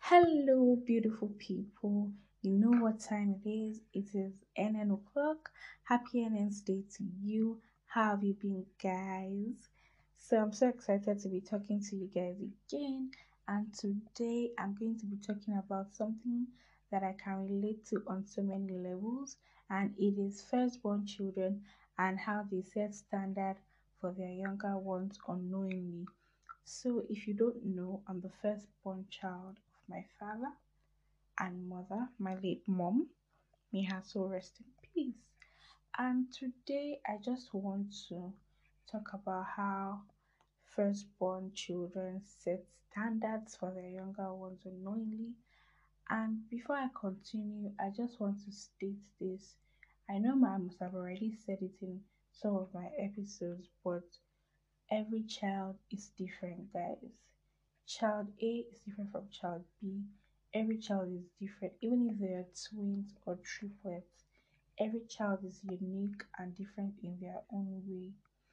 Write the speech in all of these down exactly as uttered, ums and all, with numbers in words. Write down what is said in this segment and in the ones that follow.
Hello, beautiful people. You know what time it is? It is N N o'clock. Happy N N's Day to you. How have you been, guys? So, I'm so excited to be talking to you guys again. And today, I'm going to be talking about something that I can relate to on so many levels, and it is firstborn children and how they set standard for their younger ones unknowingly. So, if you don't know, I'm the firstborn child of my father and mother, my late mom. May her soul rest in peace. And today, I just want to talk about how firstborn children set standards for their younger ones unknowingly. And before I continue, I just want to state this. I know I must have already said it in some of my episodes, but every child is different, guys. Child A is different from child B. Every child is different, even if they are twins or triplets. Every child is unique and different in their own way.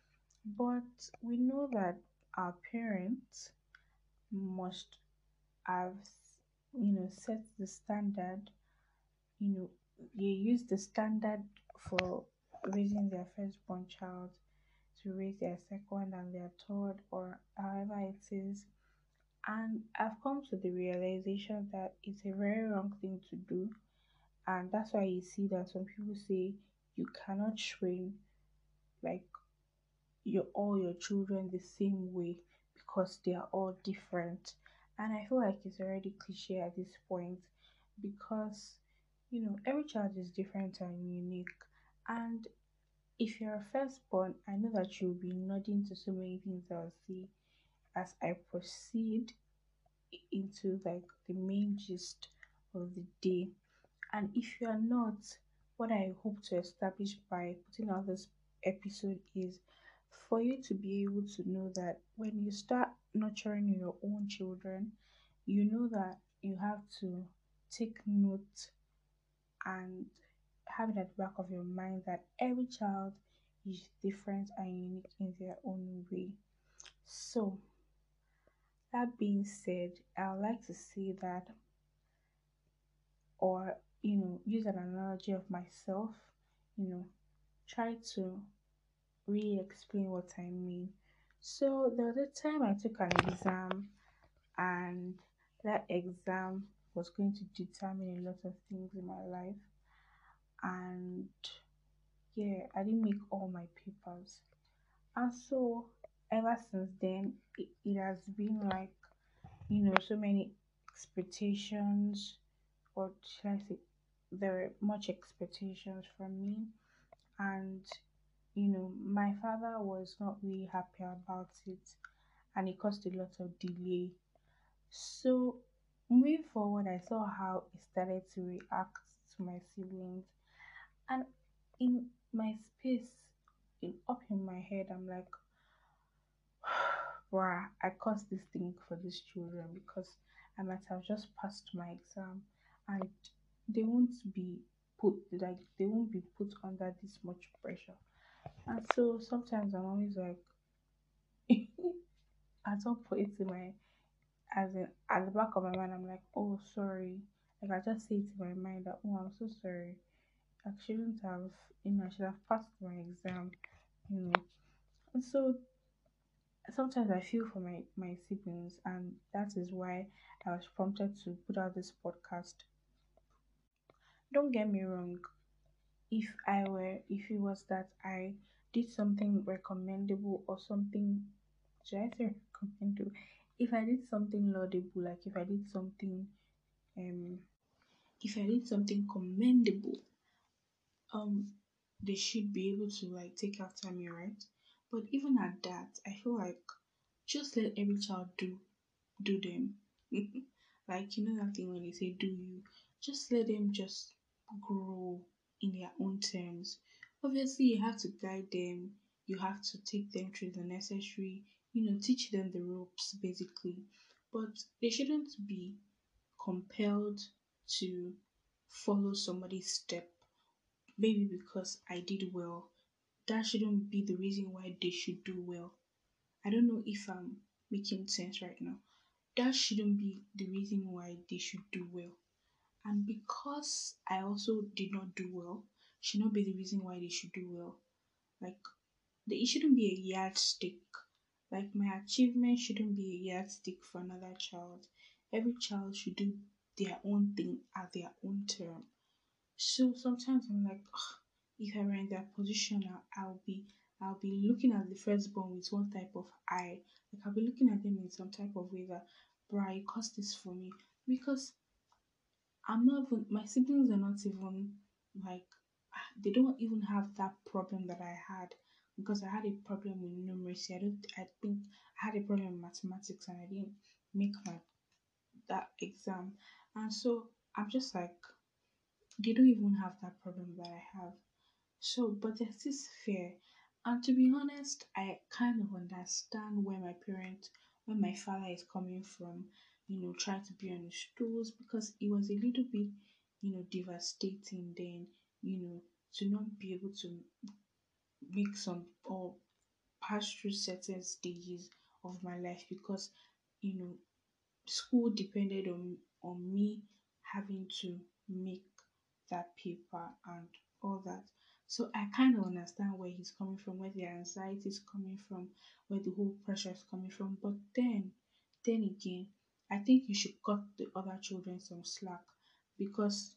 But we know that our parents must have, you know, set the standard. You know, they use the standard for raising their firstborn child to raise their second and their third, or however it is. And I've come to the realization that it's a very wrong thing to do. And that's why you see that some people say you cannot train like your all your children the same way because they are all different. And I feel like it's already cliche at this point because you know every child is different and unique. And if you're a firstborn, I know that you'll be nodding to so many things I'll say as I proceed into like the main gist of the day. And if you are not, what I hope to establish by putting out this episode is for you to be able to know that when you start nurturing your own children, you know that you have to take note and have it at the back of your mind that every child is different and unique in their own way. So, that being said, I would like to say that, or you know, use an analogy of myself, you know, try to really explain what I mean. So, the other time I took an exam, and that exam was going to determine a lot of things in my life, and yeah, I didn't make all my papers. And so, ever since then, it, it has been like, you know, so many expectations, or should I say, there were much expectations from me, and you know, my father was not really happy about it, and it caused a lot of delay. So, moving forward, I saw how he started to react to my siblings, and in my space, in up in my head, I'm like, bruh, I caused this thing for these children because I might have just passed my exam and they won't be put like they won't be put under this much pressure. And so sometimes I'm always like at some point in my as in at the back of my mind I'm like, oh sorry. Like I just say to my mind that oh I'm so sorry. I shouldn't have you know, I should have passed my exam, you know. And so sometimes I feel for my, my siblings, and that is why I was prompted to put out this podcast. Don't get me wrong, if I were, if it was that I did something recommendable or something, should I say recommendable? If I did something laudable, like if I did something, um, if I did something commendable, um, they should be able to like take after me, right? But even at that, I feel like just let every child do do them. Like you know that thing when they say do you, just let them just grow in their own terms. Obviously you have to guide them, you have to take them through the necessary, you know, teach them the ropes basically. But they shouldn't be compelled to follow somebody's step, maybe because I did well. That shouldn't be the reason why they should do well. I don't know if I'm making sense right now. that shouldn't be the reason why they should do well. And because I also did not do well, should not be the reason why they should do well. Like, the, it shouldn't be a yardstick. Like, my achievement shouldn't be a yardstick for another child. Every child should do their own thing at their own term. So sometimes I'm like, "Ugh, if I were in their position, I'll, I'll be, I'll be looking at the firstborn with one type of eye. Like, I'll be looking at them in some type of way that, bruh, you caused this for me, because I'm not even, my siblings are not even like, they don't even have that problem that I had, because I had a problem with numeracy. I don't, I think I had a problem with mathematics and I didn't make my that exam. And so I'm just like, they don't even have that problem that I have. So, but there's this fear. And to be honest, I kind of understand where my parents, where my father is coming from, you know, trying to be on his toes, because it was a little bit, you know, devastating then, you know, to not be able to make some or pass through certain stages of my life, because, you know, school depended on on me having to make that paper and all that. So I kind of understand where he's coming from, where the anxiety is coming from, where the whole pressure is coming from. But then, then again, I think you should cut the other children some slack, because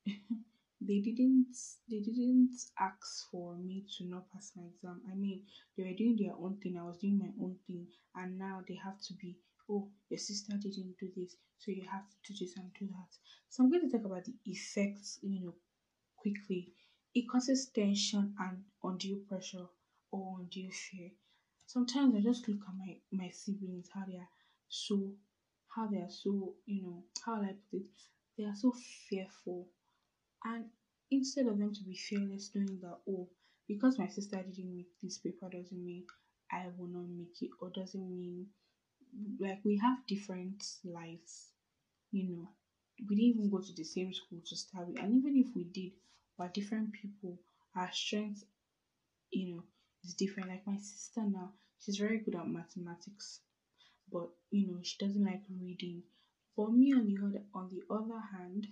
they didn't they didn't ask for me to not pass my exam. I mean, they were doing their own thing, I was doing my own thing, and now they have to be, oh, your sister didn't do this, so you have to do this and do that. So I'm going to talk about the effects, you know, quickly. It causes tension and undue pressure or undue fear. Sometimes I just look at my my siblings, how they are so, how they are so, you know, how will I put it? They are so fearful, and instead of them to be fearless, knowing that, oh, because my sister didn't make this paper doesn't mean I will not make it, or doesn't mean, like, we have different lives, you know. We didn't even go to the same school to start with, and even if we did, we're different people. Our strength, you know, is different. Like my sister now, she's very good at mathematics, but you know, she doesn't like reading. For me, on the other on the other hand,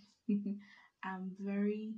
I'm very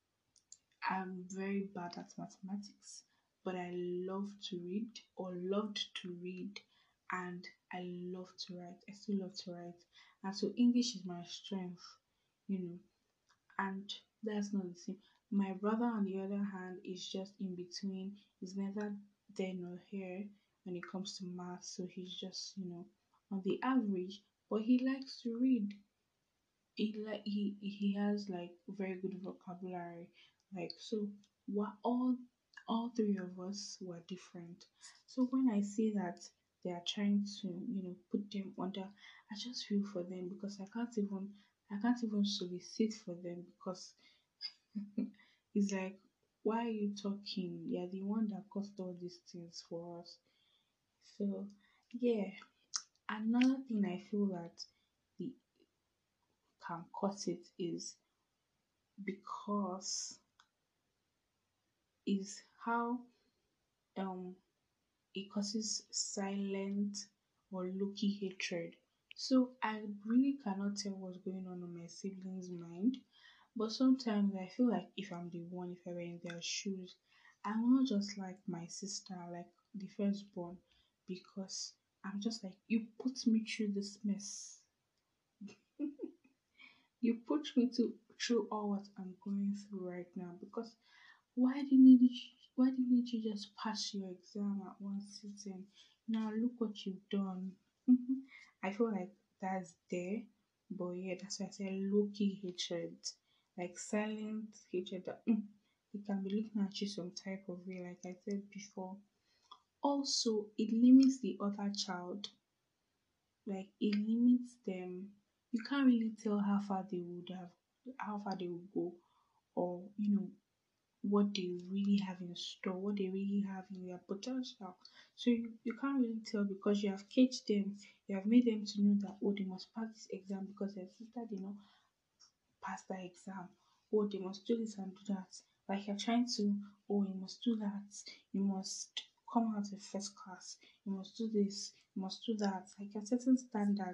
I'm very bad at mathematics, but I love to read, or loved to read, and I love to write. I still love to write. And so English is my strength, you know, and that's not the same. My brother, on the other hand, is just in between. He's neither there nor here when it comes to math, so he's just, you know, on the average, but he likes to read. He like he he has like very good vocabulary, like, so we're all all three of us were different. So when I see that they are trying to, you know, put them under, I just feel for them, because i can't even i can't even solicit for them, because it's like, why are you talking? You're the one that caused all these things for us. So yeah, another thing I feel that the can cause it is because is how um it causes silent or low-key hatred. So I really cannot tell what's going on in my siblings' mind, but sometimes I feel like if I'm the one, if I were in their shoes, I will not just like my sister, like the firstborn, because I'm just like, you put me through this mess. You put me to through all what I'm going through right now, because why didn't you why didn't you just pass your exam at one sitting? Now look what you've done. I feel like that's there, but yeah, that's why I say low key hatred, like silent hatred that mm, they can be looking at you some type of way, like I said before. Also, it limits the other child, like it limits them. You can't really tell how far they would have, how far they would go, or you know, what they really have in store, what they really have in their potential. So you, you can't really tell, because you have caged them, you have made them to know that, oh, they must pass this exam because their sister did not pass that exam. Oh, they must do this and do that. Like you're trying to, oh, you must do that. You must come out of first class. You must do this. You must do that. Like a certain standards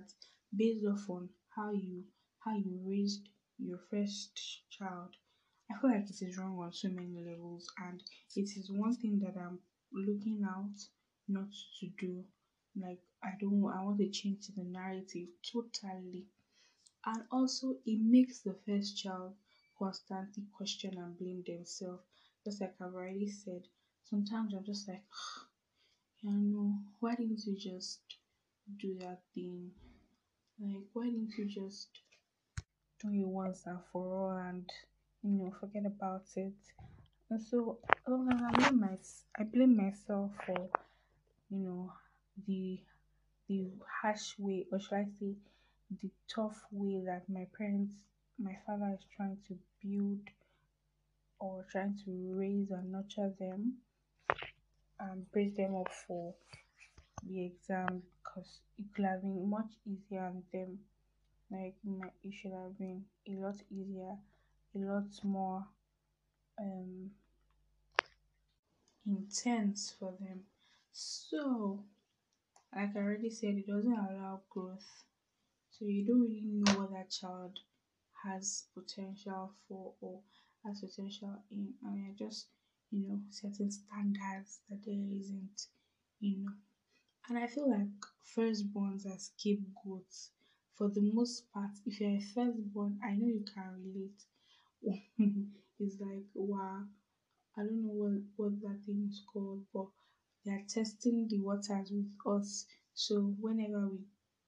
based off on how you how you raised your first child. I feel like it is wrong on so many levels, and it is one thing that I'm looking out not to do. Like I don't I want to change the narrative totally. And also it makes the first child constantly question and blame themselves. Just like I've already said, sometimes I'm just like, yeah, no, why didn't you just do that thing? Like, why didn't you just do it once and for all and you know forget about it? And so sometimes I blame my I blame myself for you know the the harsh way, or should I say the tough way that my parents, my father is trying to build or trying to raise and nurture them and brace them up for the exam, because it could have been much easier on them. Like my, it should have been a lot easier, a lot more um intense for them. So, like I already said, it doesn't allow growth. So you don't really know what that child has potential for or has potential in. I mean, just you know certain standards that there isn't, you know. And I feel like firstborns are scapegoats for the most part. If you're a firstborn, I know you can relate. It's like wow, I don't know what what that thing is called, but they are testing the waters with us. So whenever we,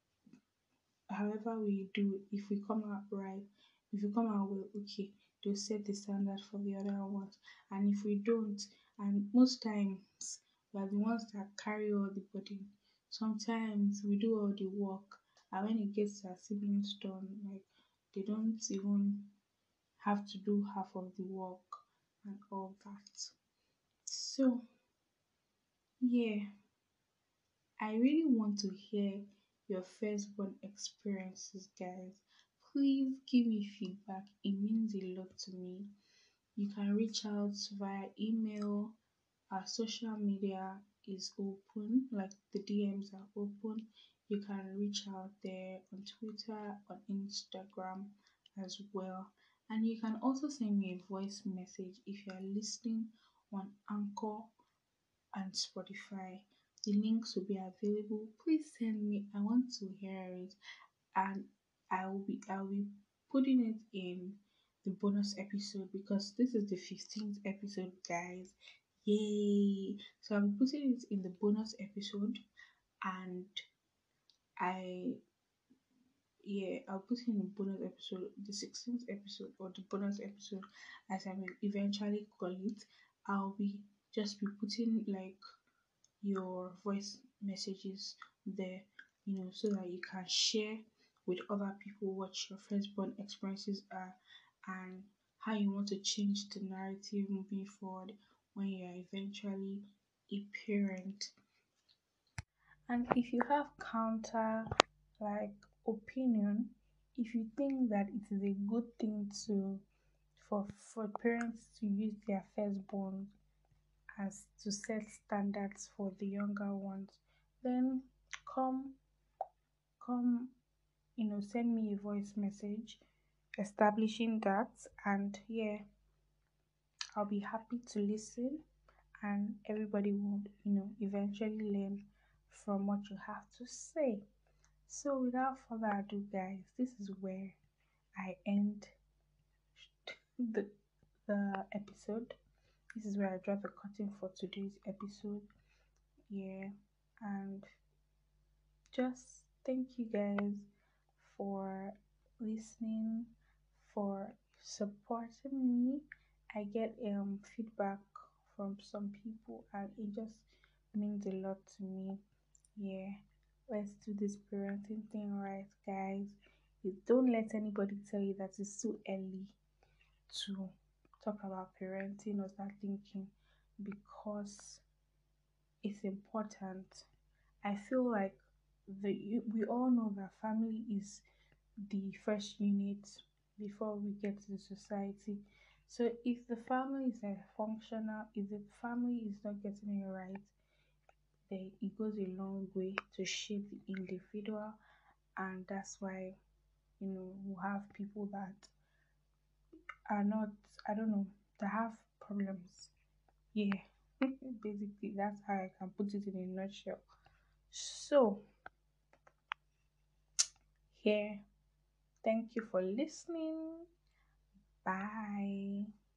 however we do, if we come out right, if we come out well, okay, they'll set the standard for the other ones. And if we don't, and most times we are the ones that carry all the burden. Sometimes we do all the work, and when it gets to our siblings' turn, like they don't even have to do half of the work and all that. So yeah, I really want to hear your firstborn experiences, guys. Please give me feedback. It means a lot to me. You can reach out via email. Our social media is open, like the D Ms are open. You can reach out there on Twitter, on Instagram as well. And you can also send me a voice message if you are listening on Anchor and Spotify. The links will be available. Please send me. I want to hear it, and I will be I will be putting it in the bonus episode because this is the fifteenth episode, guys. Yay! So I'm putting it in the bonus episode, and I yeah I'll put in the bonus episode, the sixteenth episode or the bonus episode, as I will eventually call it. I'll be just be putting like your voice messages there, you know, so that you can share with other people what your firstborn experiences are and how you want to change the narrative moving forward when you are eventually a parent. And if you have counter like opinion, if you think that it is a good thing to for for parents to use their firstborn as to set standards for the younger ones, then come come you know send me a voice message establishing that, and yeah, I'll be happy to listen, and everybody will you know eventually learn from what you have to say. So without further ado, guys, this is where I end the the episode. This is where I draw the curtain for today's episode. Yeah, and just thank you guys for listening, for supporting me. I get um feedback from some people, and it just means a lot to me. Yeah, let's do this parenting thing right, guys. You don't let anybody tell you that it's too early to talk about parenting or start thinking, because it's important. I feel like the we all know that family is the first unit before we get to the society. So if the family is a functional, if the family is not getting it right, then it goes a long way to shape the individual and that's why you know we have people that are not, I don't know, that have problems. Yeah, basically that's how I can put it in a nutshell. So here, thank you for listening. Bye.